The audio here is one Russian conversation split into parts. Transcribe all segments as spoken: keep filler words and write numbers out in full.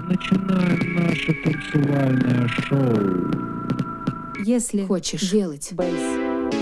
начинаем наше танцевальное шоу. Если хочешь делать бейс.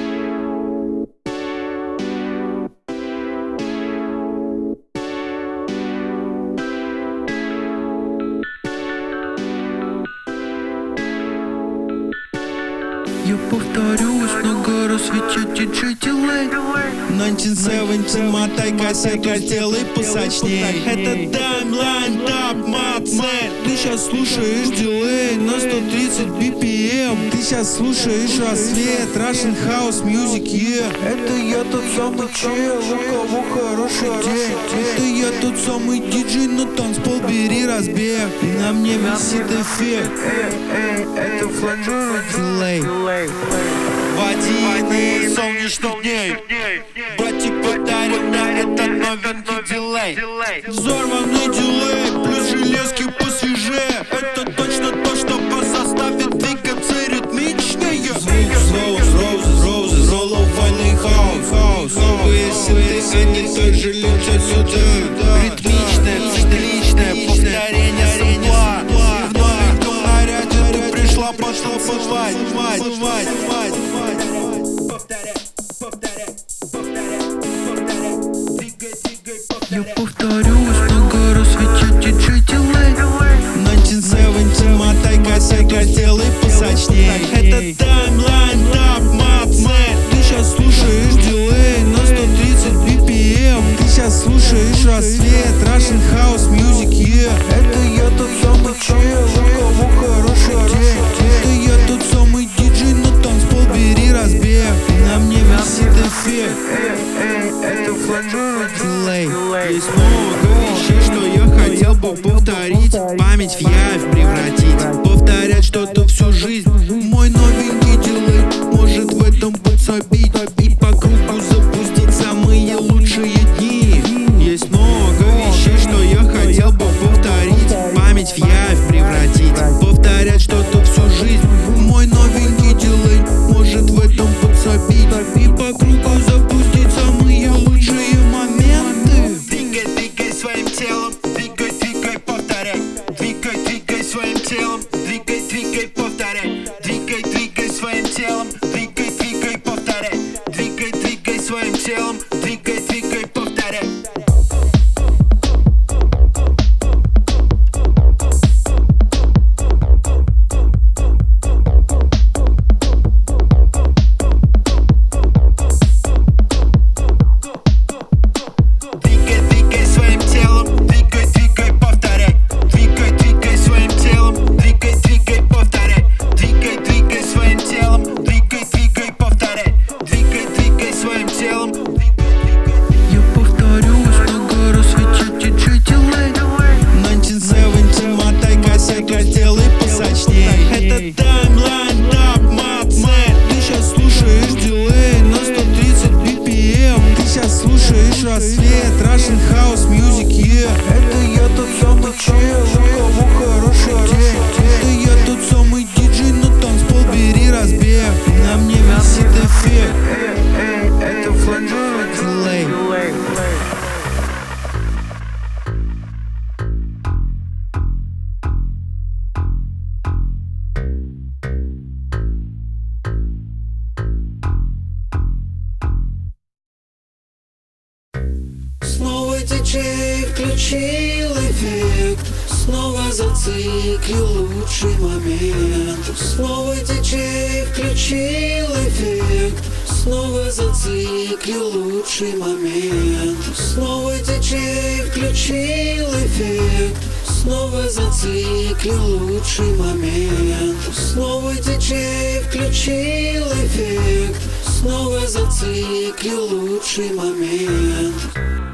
Я повторюсь, много раз ведь диджей Дилей. девятнадцать семьдесят, мотай кассету, сделай посочней. Это таймлайн, топ, мацмен. Ты сейчас слушаешь дилей на сто тридцать би пи эм. Ты сейчас слушаешь рассвет, Russian House Music, yeah. Это я тот самый чел, у кого хороший день. Это я тот самый диджей, на танцпол бери разбег. И на мне висит эффект. Эй, эй, это фланжер дилей. В один из солнечных дней братик подарил на этот новенький дилей. Взорванный дилей, плюс железки посвеже. Это точно то, что вас заставит двигаться ритмичнее. Звук Roses, Roses, Roses, ролловальный хаус. Новые сеты, они также летят сюда. Ритмичное, цикличное повторение сэмпла. И в новеньком наряде ты пришла потанцевать. Я повторюсь, много раз ведь я диджей Дилей. девятнадцать семьдесят, мотай кассету, сделай посочней. Это таймлайн, топ, мацмен. Ты сейчас слушаешь дилей на сто тридцать би пи эм. Ты сейчас слушаешь рассвет, Russian House Music, yeah. Это я тот самый чел, у кого хороший день. Это я тот самый диджей, на танцпол бери разбег. И на мне висит эффект. Эй, эй, это фланжер дилей. Есть много вещей, что я хотел бы повторить. Память в явь превратить. Повторять что-то всю жизнь. Мой новенький дилей может в этом подсобить. И по кругу запустить самые лучшие дни. Есть много вещей, что я хотел бы повторить. Память в явь превратить. Повторять что-то всю жизнь. Мой новенький дилей может в этом подсобить. И по кругу запустить самые лучшие моменты. Двигай, двигай своим телом. Двигай, двигай, повторяй. Двигай, двигай своим телом. Двигай, двигай, повторяй. Двигай, двигай своим телом. Двигай, двигай, повторяй. Двигай, двигай своим телом. Двигай, двигай, повторяй. Рассвет, Russian House Music, yeah. Это я тот самый чел, у кого хороший день. Это я тот самый диджей, на танцпол бери разбег. И на мне висит эффект. Эй, эй, это фланжер дилей. Снова диджей включил эффект. Снова зациклил лучший момент. Снова диджей включил эффект. Снова зациклил лучший момент. Снова диджей включил эффект. Снова зациклил лучший момент. Снова диджей включил эффект. Снова зациклил лучший момент.